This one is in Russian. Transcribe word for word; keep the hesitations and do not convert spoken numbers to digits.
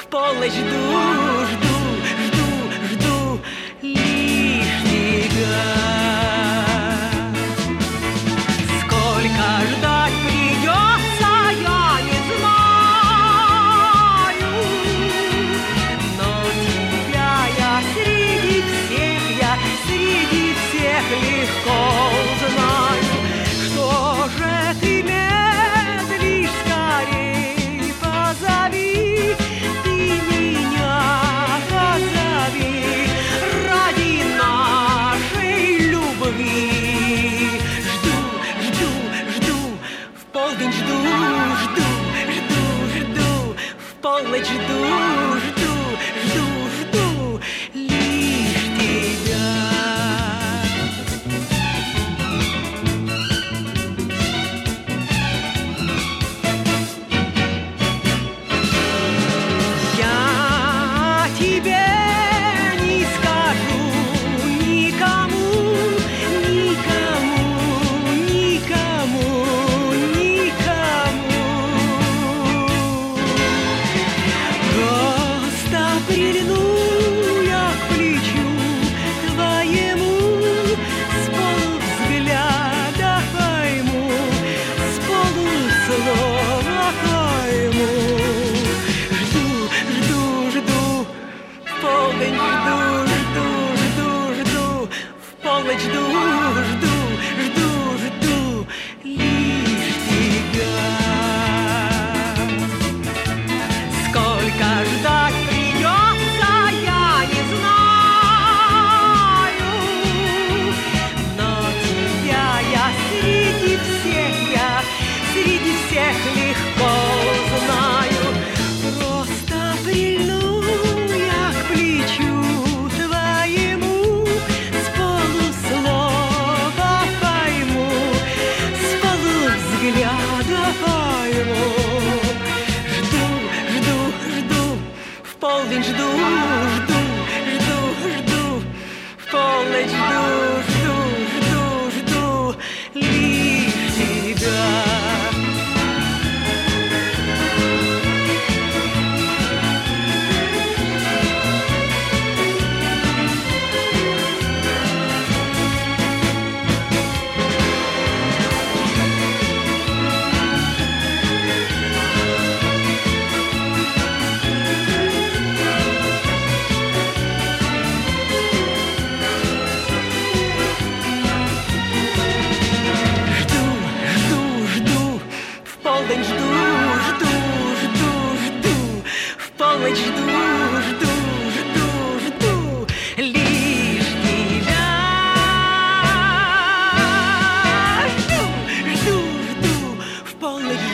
в полночь жду, жду, жду, жду лишь тебя. Сколько ждать придется, я не знаю, но тебя я среди всех, я среди всех легко знаю. Что же ты медлишь, скорей позови, ты меня позови ради нашей любви. Жду, жду, жду, в полдень жду, жду, жду, жду, в полночь жду, жду, жду, жду лишь тебя. Я тебе не скажу никому, никому, никому, никому. Просто прильну я к плечу твоему, с полувзгляда пойму, с полуслова пойму. Жду, жду, жду, в полдень жду, жду, жду, жду, в полночь жду, жду, жду, жду лишь тебя. Сколько ждать придется, я не знаю, но тебя я среди всех, я среди всех легко знаю. Просто прильну я к плечу твоему, с полуслова пойму, с полувзгляда пойму. Жду, жду, жду, в полдень жду, жду, жду, жду, в полночь жду, жду, жду, жду лишь тебя. Жду, жду, жду, в полдень жду, жду, жду, жду, в полночь жду, жду, жду, жду лишь тебя. Жду, жду, жду, в полночь